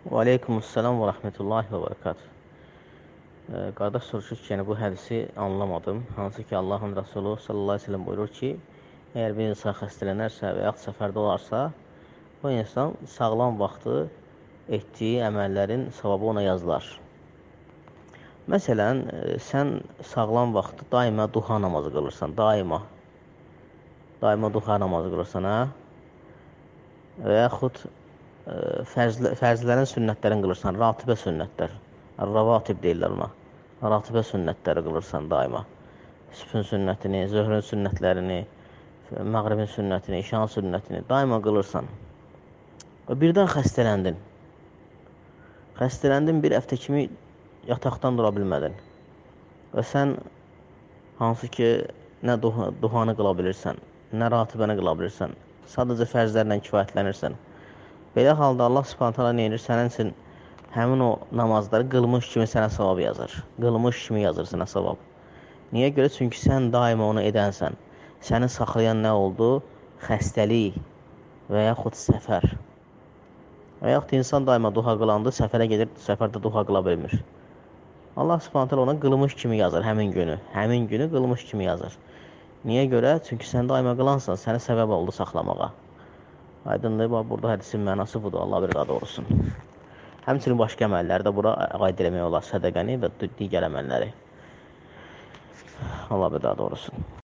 Və aleykumussalam və rəhmətullahi və bərəkatuhu. Qardaş soruşur ki, bu hədisi anlamadım. Hansı ki, Allahın Rəsulü sallallahu aleyhi ve sellem buyurur ki, əgər bir insan xəstələnərsə və yaxud səfərdə olarsa, o insan sağlam vaxtı etdiyi əməllərin savabı ona yazılar. Məsələn, sən sağlam vaxtı daima duha namazı qılırsan, daima duha namazı qılırsan, hə? Və yaxud fərzlərin sünnətlərini qılırsan, ratibə sünnətlər, ravatib deyirlər ona, ratibə sünnətləri qılırsan daima, sübhün sünnətini, zöhrün sünnətlərini, məğribin sünnətini, işan sünnətini daima qılırsan və birdən xəstələndin, bir həftə kimi yataqdan dura bilmədin və sən hansı ki, nə duhanı qıla bilirsən, nə ratibəni qıla bilirsən, sadəcə fərzlərlə kifayətlənirsən. Belə halda Allah Subhanahu taala nə edir? Sənin üçün həmin o namazları qılmış kimi sənə savab yazır. Qılmış kimi yazır sənə savab. Niyə görə? Çünki sən daima onu edənsən. Səni saxlayan nə oldu? Xəstəlik və yaxud səfər. Və yaxud insan daima duha qılandı, səfərə gedir, səfərdə duha qıla bilmir. Allah Subhanahu taala ona qılmış kimi yazır həmin günü. Həmin günü qılmış kimi yazır. Niyə görə? Çünki sən daima qılansan, sənə səbəb oldu saxlamağa. Aydındır, burada hədisin mənası budur, Allah bir qadı olsun. Həmçinin başqa əməlləri də bura aid eləmək olar, sədəqəni və digər əməlləri. Allah bir qadı olsun.